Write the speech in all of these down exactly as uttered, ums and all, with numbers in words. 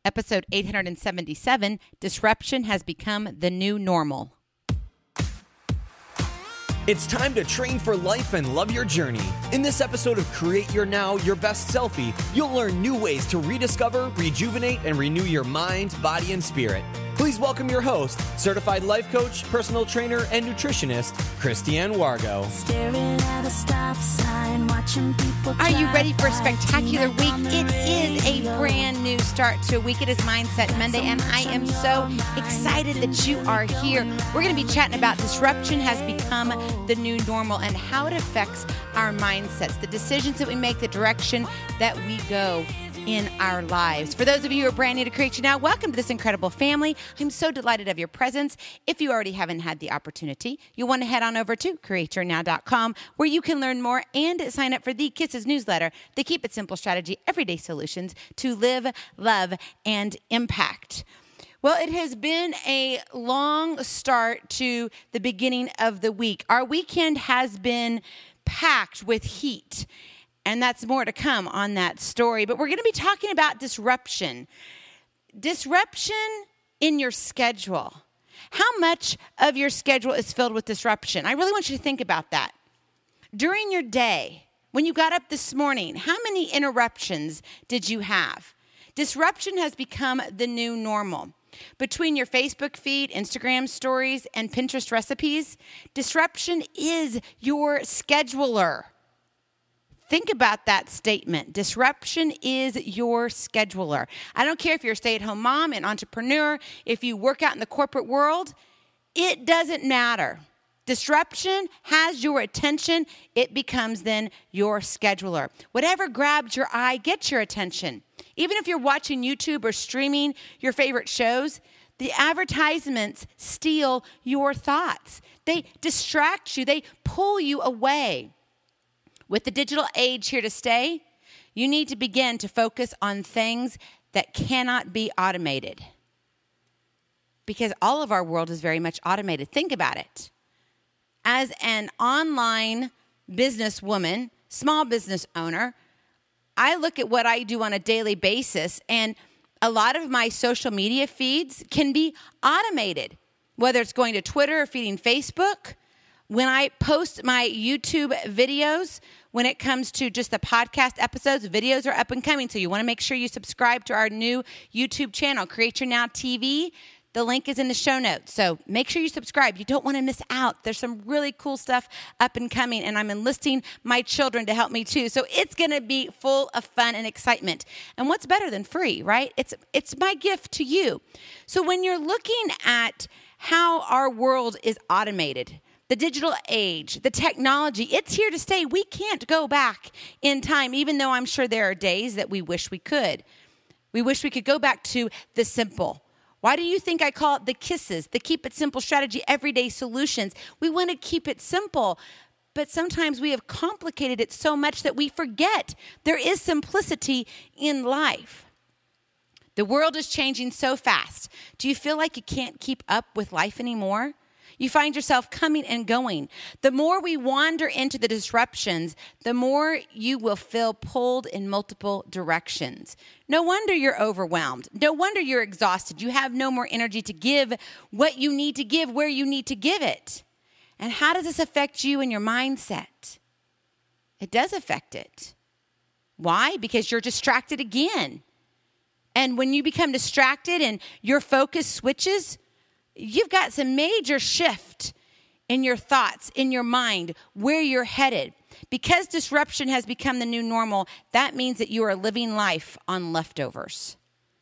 Episode eight hundred seventy-seven, Disruption Has Become the New Normal. It's time to train for life and love your journey. In this episode of Create Your Now, Your Best Selfie, you'll learn new ways to rediscover, rejuvenate, and renew your mind, body, and spirit. Please welcome your host, certified life coach, personal trainer, and nutritionist, Christiane Wargo. Staring at a stop sign, watching people. Are you ready for a spectacular week? It is a brand new start to a week. It is Mindset Monday, and I am so excited that you are here. We're going to be chatting about disruption has become the new normal and how it affects our mindsets, the decisions that we make, the direction that we go in our lives. For those of you who are brand new to Create Your Now, welcome to this incredible family. I'm so delighted of your presence. If you already haven't had the opportunity, you'll want to head on over to create your now dot com where you can learn more and sign up for the Kisses newsletter, the Keep It Simple Strategy, Everyday Solutions to Live, Love, and Impact. Well, it has been a long start to the beginning of the week. Our weekend has been packed with heat, and that's more to come on that story. But we're going to be talking about disruption. Disruption in your schedule. How much of your schedule is filled with disruption? I really want you to think about that. During your day, when you got up this morning, how many interruptions did you have? Disruption has become the new normal. Between your Facebook feed, Instagram stories, and Pinterest recipes, disruption is your scheduler. Think about that statement. Disruption is your scheduler. I don't care if you're a stay-at-home mom, an entrepreneur, if you work out in the corporate world, it doesn't matter. Disruption has your attention. It becomes then your scheduler. Whatever grabs your eye, gets your attention. Even if you're watching YouTube or streaming your favorite shows, the advertisements steal your thoughts. They distract you. They pull you away. With the digital age here to stay, you need to begin to focus on things that cannot be automated. Because all of our world is very much automated. Think about it. As an online businesswoman, small business owner, I look at what I do on a daily basis, and a lot of my social media feeds can be automated, whether it's going to Twitter or feeding Facebook. When I post my YouTube videos, when it comes to just the podcast episodes, videos are up and coming. So you want to make sure you subscribe to our new YouTube channel, Create Your Now T V. The link is in the show notes. So make sure you subscribe. You don't want to miss out. There's some really cool stuff up and coming, and I'm enlisting my children to help me too. So it's going to be full of fun and excitement. And what's better than free, right? It's it's my gift to you. So when you're looking at how our world is automated, the digital age, the technology, it's here to stay. We can't go back in time, even though I'm sure there are days that we wish we could. We wish we could go back to the simple. Why do you think I call it the Kisses, the Keep It Simple Strategy, Everyday Solutions? We want to keep it simple, but sometimes we have complicated it so much that we forget there is simplicity in life. The world is changing so fast. Do you feel like you can't keep up with life anymore? You find yourself coming and going. The more we wander into the disruptions, the more you will feel pulled in multiple directions. No wonder you're overwhelmed. No wonder you're exhausted. You have no more energy to give what you need to give, where you need to give it. And how does this affect you and your mindset? It does affect it. Why? Because you're distracted again. And when you become distracted and your focus switches, you've got some major shift in your thoughts, in your mind, where you're headed. Because disruption has become the new normal, that means that you are living life on leftovers.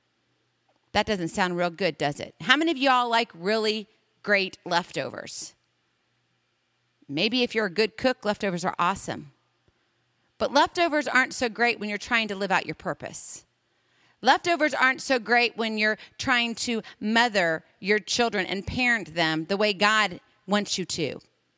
That doesn't sound real good, does it? How many of y'all like really great leftovers? Maybe if you're a good cook, leftovers are awesome. But leftovers aren't so great when you're trying to live out your purpose. Leftovers aren't so great when you're trying to mother your children and parent them the way God wants you to.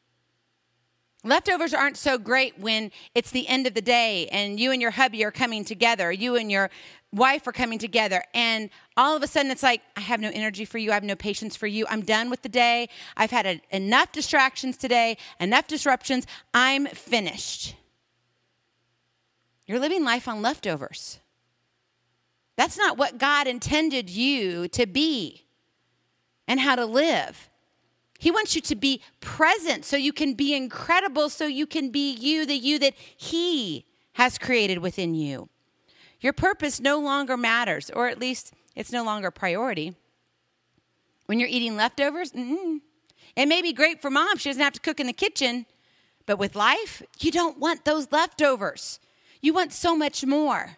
Leftovers aren't so great when it's the end of the day and you and your hubby are coming together, you and your wife are coming together, and all of a sudden it's like, I have no energy for you, I have no patience for you, I'm done with the day, I've had a, enough distractions today, enough disruptions, I'm finished. You're living life on leftovers. That's not what God intended you to be and how to live. He wants you to be present so you can be incredible, so you can be you, the you that he has created within you. Your purpose no longer matters, or at least it's no longer a priority. When you're eating leftovers, mm-mm. It may be great for mom. She doesn't have to cook in the kitchen. But with life, you don't want those leftovers. You want so much more.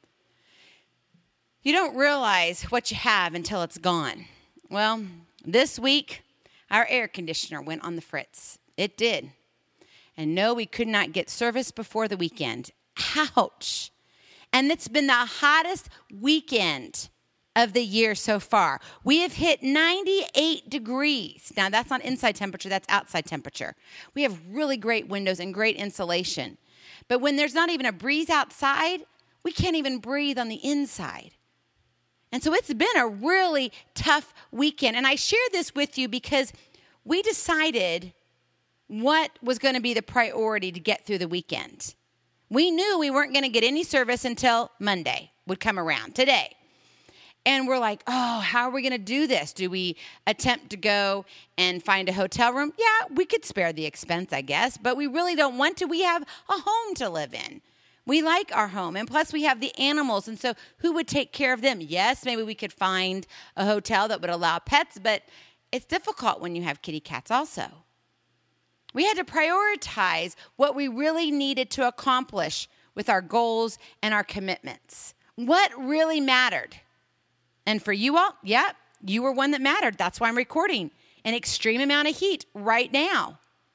You don't realize what you have until it's gone. Well, this week, our air conditioner went on the fritz. It did. And no, we could not get service before the weekend. Ouch. And it's been the hottest weekend of the year so far. We have hit ninety-eight degrees. Now, that's not inside temperature, that's outside temperature. We have really great windows and great insulation. But when there's not even a breeze outside, we can't even breathe on the inside. And so it's been a really tough weekend. And I share this with you because we decided what was going to be the priority to get through the weekend. We knew we weren't going to get any service until Monday would come around, today. And we're like, oh, how are we going to do this? Do we attempt to go and find a hotel room? Yeah, we could spare the expense, I guess, but we really don't want to. We have a home to live in. We like our home, and plus we have the animals, and so who would take care of them? Yes, maybe we could find a hotel that would allow pets, but it's difficult when you have kitty cats also. We had to prioritize what we really needed to accomplish with our goals and our commitments. What really mattered? And for you all, yeah, you were one that mattered. That's why I'm recording an extreme amount of heat right now.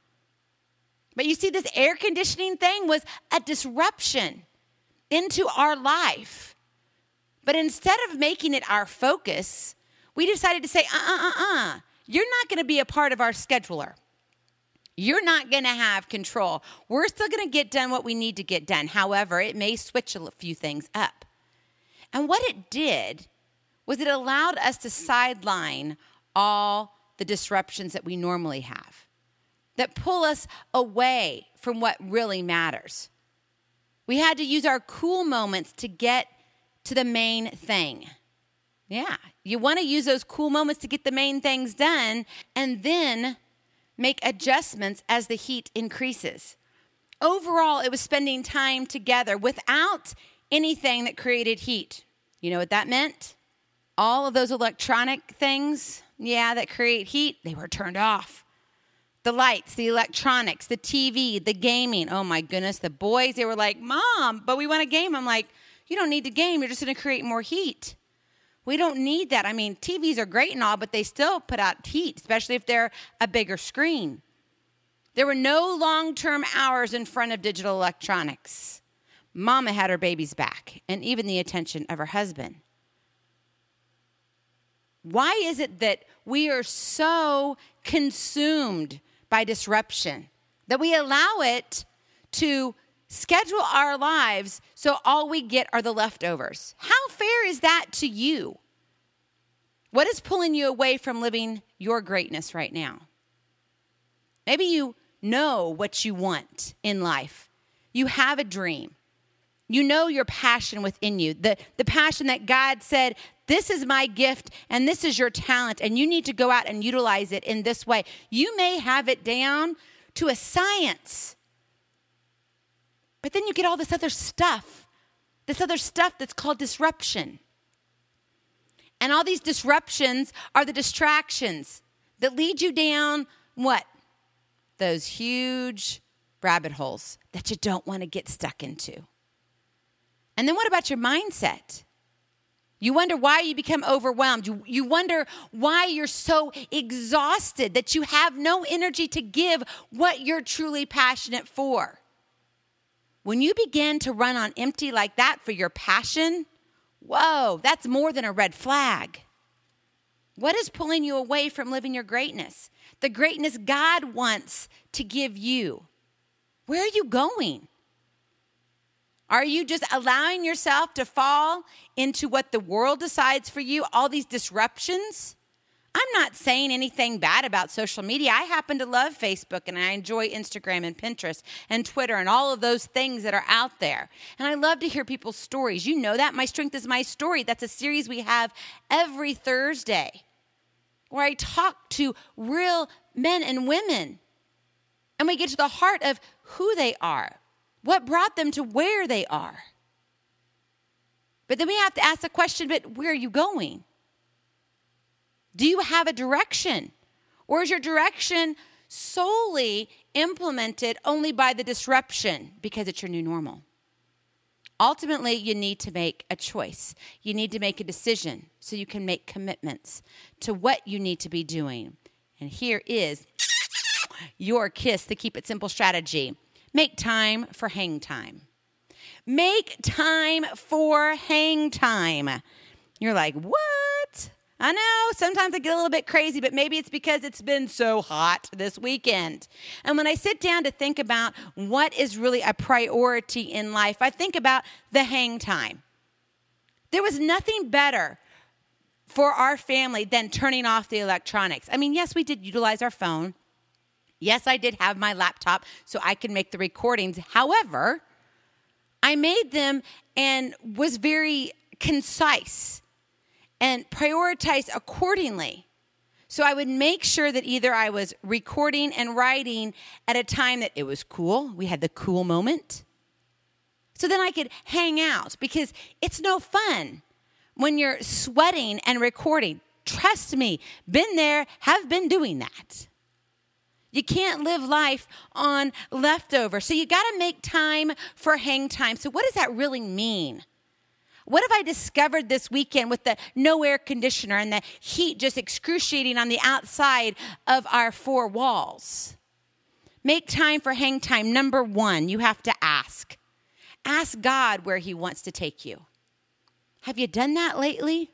But you see, this air conditioning thing was a disruption into our life. But instead of making it our focus, we decided to say, uh-uh-uh-uh, you're not going to be a part of our scheduler. You're not going to have control. We're still going to get done what we need to get done. However, it may switch a few things up. And what it did was it allowed us to sideline all the disruptions that we normally have, that pull us away from what really matters. We had to use our cool moments to get to the main thing. Yeah, you want to use those cool moments to get the main things done and then make adjustments as the heat increases. Overall, it was spending time together without anything that created heat. You know what that meant? All of those electronic things, yeah, that create heat, they were turned off. The lights, the electronics, the T V, the gaming. Oh my goodness, the boys, they were like, Mom, but we want to game. I'm like, you don't need to game. You're just going to create more heat. We don't need that. I mean, T Vs are great and all, but they still put out heat, especially if they're a bigger screen. There were no long-term hours in front of digital electronics. Mama had her baby's back and even the attention of her husband. Why is it that we are so consumed by disruption that we allow it to schedule our lives so all we get are the leftovers? How fair is that to you? What is pulling you away from living your greatness right now? Maybe you know what you want in life. You have a dream. You know your passion within you, the, the passion that God said, this is my gift and this is your talent and you need to go out and utilize it in this way. You may have it down to a science, but then you get all this other stuff, this other stuff that's called disruption. And all these disruptions are the distractions that lead you down what? Those huge rabbit holes that you don't want to get stuck into. And then what about your mindset? You wonder why you become overwhelmed. You, you wonder why you're so exhausted that you have no energy to give what you're truly passionate for. When you begin to run on empty like that for your passion, whoa, that's more than a red flag. What is pulling you away from living your greatness? The greatness God wants to give you. Where are you going? Are you just allowing yourself to fall into what the world decides for you, all these disruptions? I'm not saying anything bad about social media. I happen to love Facebook, and I enjoy Instagram and Pinterest and Twitter and all of those things that are out there. And I love to hear people's stories. You know that. My Strength is My Story. That's a series we have every Thursday where I talk to real men and women. And we get to the heart of who they are, what brought them to where they are. But then we have to ask the question, but where are you going? Do you have a direction? Or is your direction solely implemented only by the disruption because it's your new normal? Ultimately, you need to make a choice. You need to make a decision so you can make commitments to what you need to be doing. And here is your KISS, the Keep It Simple strategy. Make time for hang time. Make time for hang time. You're like, what? I know, sometimes I get a little bit crazy, but maybe it's because it's been so hot this weekend. And when I sit down to think about what is really a priority in life, I think about the hang time. There was nothing better for our family than turning off the electronics. I mean, yes, we did utilize our phone. Yes, I did have my laptop so I could make the recordings. However, I made them and was very concise and prioritize accordingly. So I would make sure that either I was recording and writing at a time that it was cool. We had the cool moment. So then I could hang out, because it's no fun when you're sweating and recording. Trust me, been there, have been doing that. You can't live life on leftovers. So you got to make time for hang time. So what does that really mean? What have I discovered this weekend with the no air conditioner and the heat just excruciating on the outside of our four walls? Make time for hang time. Number one, you have to ask. Ask God where he wants to take you. Have you done that lately?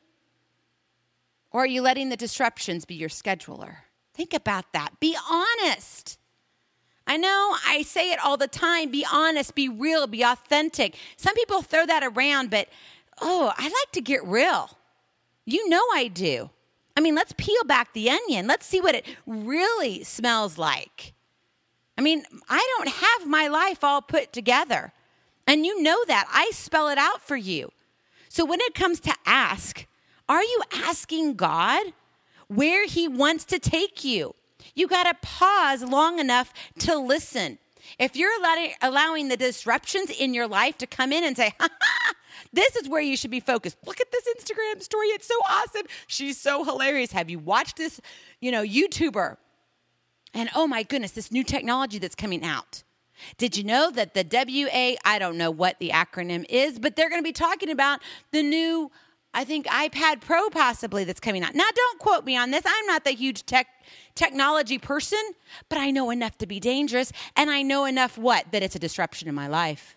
Or are you letting the disruptions be your scheduler? Think about that. Be honest. I know I say it all the time. Be honest, be real, be authentic. Some people throw that around, but oh, I like to get real. You know I do. I mean, let's peel back the onion. Let's see what it really smells like. I mean, I don't have my life all put together. And you know that. I spell it out for you. So when it comes to ask, are you asking God where he wants to take you? You got to pause long enough to listen. If you're allowing, allowing the disruptions in your life to come in and say, ha ha, this is where you should be focused. Look at this Instagram story. It's so awesome. She's so hilarious. Have you watched this, you know, YouTuber? And oh my goodness, this new technology that's coming out. Did you know that the W A, I don't know what the acronym is, but they're going to be talking about the new, I think, iPad Pro possibly that's coming out. Now, don't quote me on this. I'm not the huge tech technology person, but I know enough to be dangerous, and I know enough what? That it's a disruption in my life.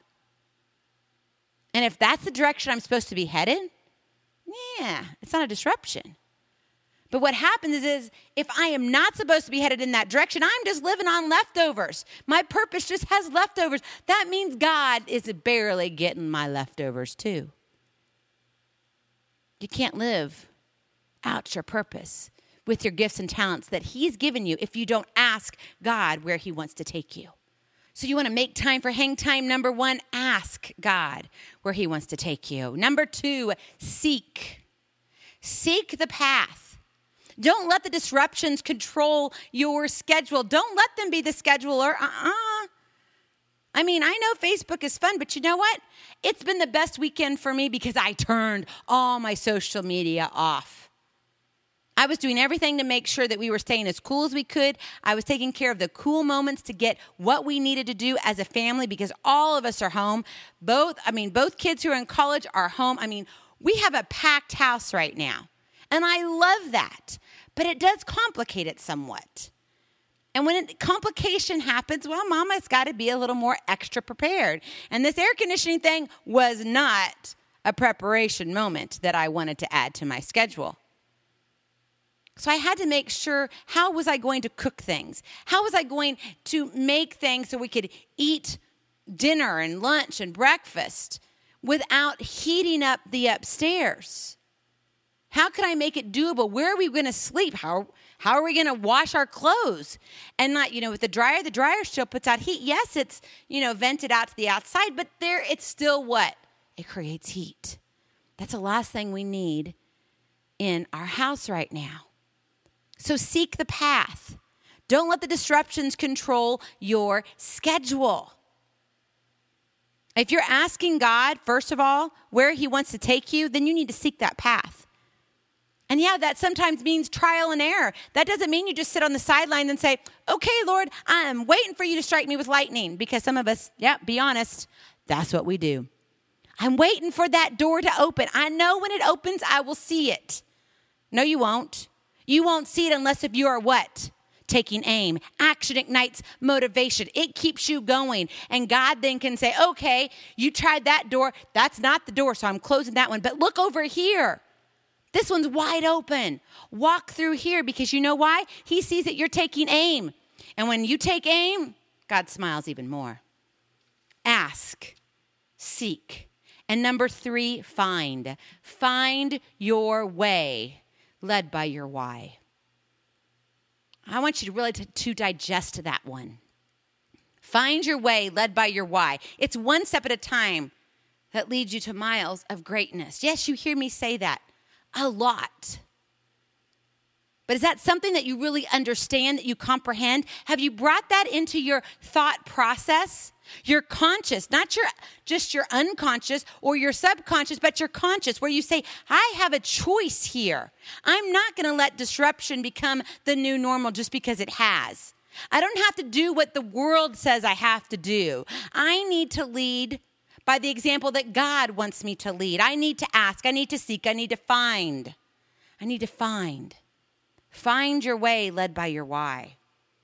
And if that's the direction I'm supposed to be headed, yeah, it's not a disruption. But what happens is, is if I am not supposed to be headed in that direction, I'm just living on leftovers. My purpose just has leftovers. That means God is barely getting my leftovers too. You can't live out your purpose with your gifts and talents that he's given you if you don't ask God where he wants to take you. So you want to make time for hang time. Number one, ask God where he wants to take you. Number two, seek. Seek the path. Don't let the disruptions control your schedule. Don't let them be the scheduler. Uh-uh. I mean, I know Facebook is fun, but you know what? It's been the best weekend for me because I turned all my social media off. I was doing everything to make sure that we were staying as cool as we could. I was taking care of the cool moments to get what we needed to do as a family because all of us are home. Both, I mean, both kids who are in college are home. I mean, we have a packed house right now, and I love that. But it does complicate it somewhat. And when it, complication happens, well, mama's got to be a little more extra prepared. And this air conditioning thing was not a preparation moment that I wanted to add to my schedule. So I had to make sure, how was I going to cook things? How was I going to make things so we could eat dinner and lunch and breakfast without heating up the upstairs? How can I make it doable? Where are we going to sleep? How, how are we going to wash our clothes? And not, you know, with the dryer, the dryer still puts out heat. Yes, it's, you know, vented out to the outside, but there it's still what? It creates heat. That's the last thing we need in our house right now. So seek the path. Don't let the disruptions control your schedule. If you're asking God, first of all, where he wants to take you, then you need to seek that path. And yeah, that sometimes means trial and error. That doesn't mean you just sit on the sidelines and say, okay, Lord, I am waiting for you to strike me with lightning. Because some of us, yeah, be honest, that's what we do. I'm waiting for that door to open. I know when it opens, I will see it. No, you won't. You won't see it unless if you are what? Taking aim. Action ignites motivation. It keeps you going. And God then can say, okay, you tried that door. That's not the door, so I'm closing that one. But look over here. This one's wide open. Walk through here because you know why? He sees that you're taking aim. And when you take aim, God smiles even more. Ask, seek. And number three, find. Find your way, led by your why. I want you to really to, to digest that one. Find your way, led by your why. It's one step at a time that leads you to miles of greatness. Yes, you hear me say that a lot. But is that something that you really understand, that you comprehend? Have you brought that into your thought process? Your conscious, not your just your unconscious or your subconscious, but your conscious, where you say, I have a choice here. I'm not going to let disruption become the new normal just because it has. I don't have to do what the world says I have to do. I need to lead by the example that God wants me to lead. I need to ask. I need to seek. I need to find. I need to find. Find your way, led by your why.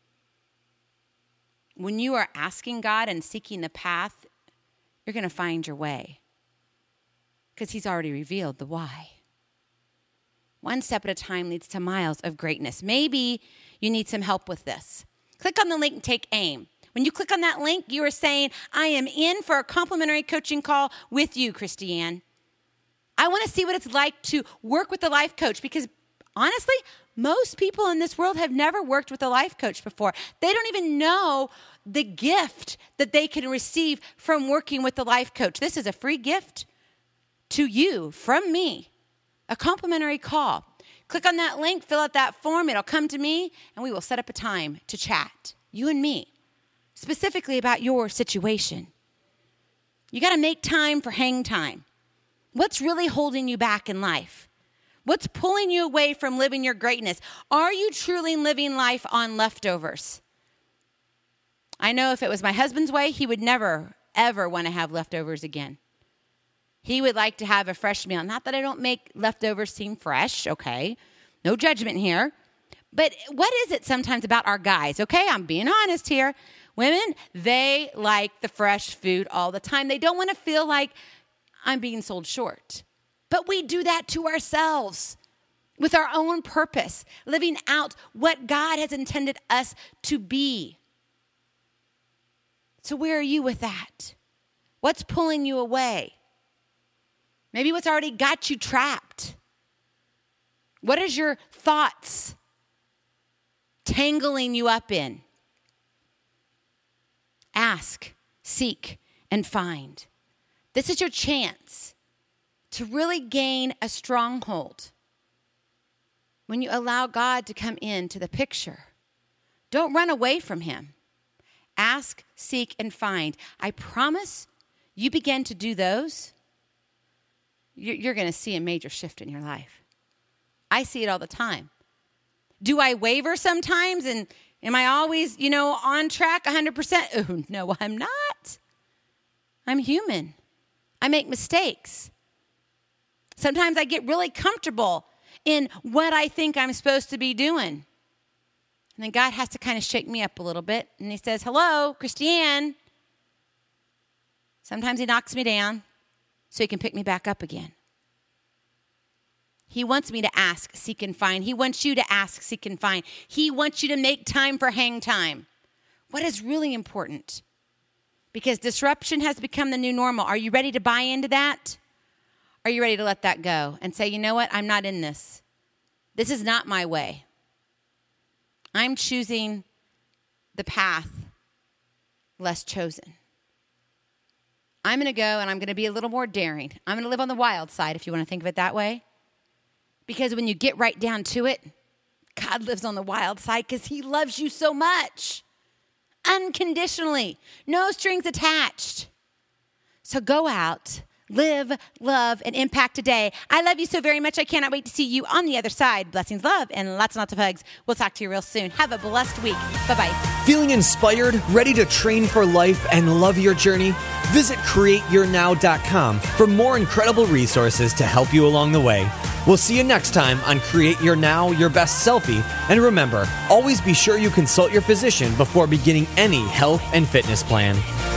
When you are asking God and seeking the path, you're going to find your way because he's already revealed the why. One step at a time leads to miles of greatness. Maybe you need some help with this. Click on the link and take aim. When you click on that link, you are saying, I am in for a complimentary coaching call with you, Christiane. I want to see what it's like to work with a life coach because honestly, most people in this world have never worked with a life coach before. They don't even know the gift that they can receive from working with the life coach. This is a free gift to you from me, a complimentary call. Click on that link, fill out that form. It'll come to me, and we will set up a time to chat, you and me, specifically about your situation. You got to make time for hang time. What's really holding you back in life? What's pulling you away from living your greatness? Are you truly living life on leftovers? I know if it was my husband's way, he would never, ever want to have leftovers again. He would like to have a fresh meal. Not that I don't make leftovers seem fresh, okay? No judgment here. But what is it sometimes about our guys? Okay, I'm being honest here. Women, they like the fresh food all the time. They don't want to feel like I'm being sold short. But we do that to ourselves with our own purpose, living out what God has intended us to be. So where are you with that? What's pulling you away? Maybe what's already got you trapped. What is your thoughts tangling you up in? Ask, seek, and find. This is your chance to really gain a stronghold when you allow God to come into the picture. Don't run away from him. Ask, seek, and find. I promise you begin to do those, you're going to see a major shift in your life. I see it all the time. Do I waver sometimes? And am I always, you know, on track one hundred percent? Oh, no, I'm not. I'm human. I make mistakes. Sometimes I get really comfortable in what I think I'm supposed to be doing. And then God has to kind of shake me up a little bit. And he says, hello, Christiane. Sometimes he knocks me down so he can pick me back up again. He wants me to ask, seek, and find. He wants you to ask, seek, and find. He wants you to make time for hang time. What is really important? Because disruption has become the new normal. Are you ready to buy into that? Are Are you ready to let that go and say, you know what? I'm not in this. This is not my way. I'm choosing the path less chosen. I'm going to go and I'm going to be a little more daring. I'm going to live on the wild side, if you want to think of it that way. Because when you get right down to it, God lives on the wild side because he loves you so much. Unconditionally. No strings attached. So go out, live, love, and impact today. I love you so very much. I cannot wait to see you on the other side. Blessings, love, and lots and lots of hugs. We'll talk to you real soon. Have a blessed week. Bye-bye. Feeling inspired, ready to train for life and love your journey? Visit create your now dot com for more incredible resources to help you along the way. We'll see you next time on Create Your Now, Your Best Selfie. And remember, always be sure you consult your physician before beginning any health and fitness plan.